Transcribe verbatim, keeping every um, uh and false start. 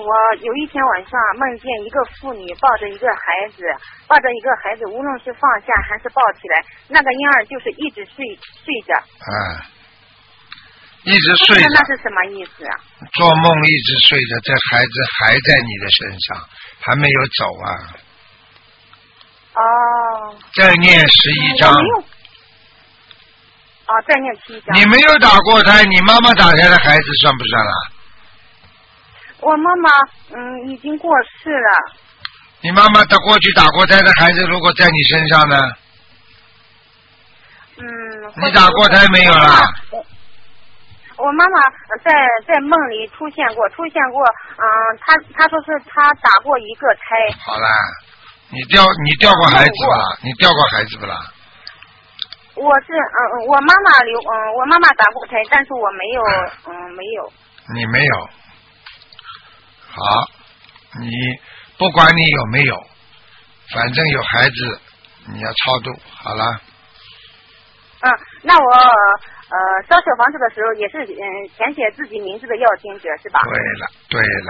我有一天晚上梦见一个妇女抱着一个孩子，抱着一个孩子，无论是放下还是抱起来，那个婴儿就是一直睡睡着。 啊，一直睡着。 那是什么意思啊？ 做梦一直睡着，这孩子还在你的身上，还没有走啊。 哦。 再念十一章。 哦，再念七章。 你没有打过胎，你妈妈打胎的孩子算不算啊？ 我妈妈嗯已经过世了。 你妈妈的过去打过胎的孩子，如果在你身上呢？ 嗯。 你打过胎没有啦？ 我妈妈在在梦里出现过，出现过，嗯，她她说是她打过一个胎。 好啦，你掉你掉过孩子不啦？你掉过孩子不啦？ 我是嗯嗯，我妈妈留嗯，我妈妈打过胎，但是我没有嗯没有。 你没有。好，你不管你有没有，反正有孩子，你要超度，好了。 嗯，那我呃烧小房子的时候也是嗯填写自己名字的要经者是吧？ 对了，对了。